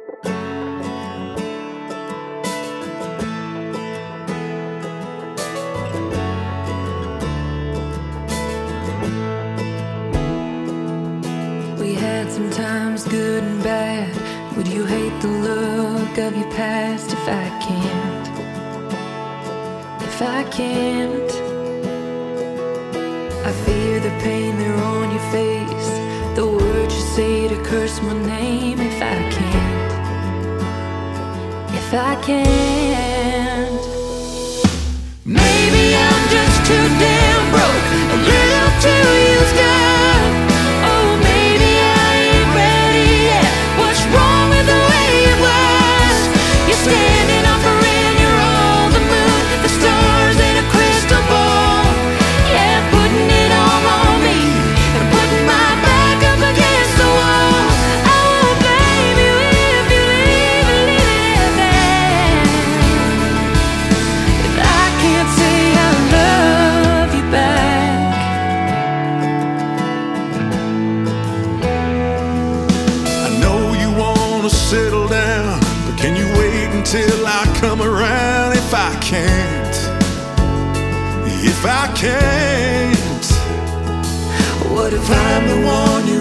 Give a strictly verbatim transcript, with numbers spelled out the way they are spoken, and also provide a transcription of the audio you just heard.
We had some times good and bad. Would you hate the look of your past if I can't? If I can't, I fear the pain there on your face, the words you say to curse my name. If I can't, if I can't, maybe I'm just too damn broke, a little too used up. Oh, maybe I ain't ready yet. What's wrong with the way it was? You're standing off around, you're on the moon, the stars in a crystal ball. Yeah, putting it all on me and putting my back up against the wall. I won't blame you if you leave and leave it at that. If I can't say I love you back. I know you wanna settle down, but can you wait until I come around? If I can't, if I can't, What if if I'm the one you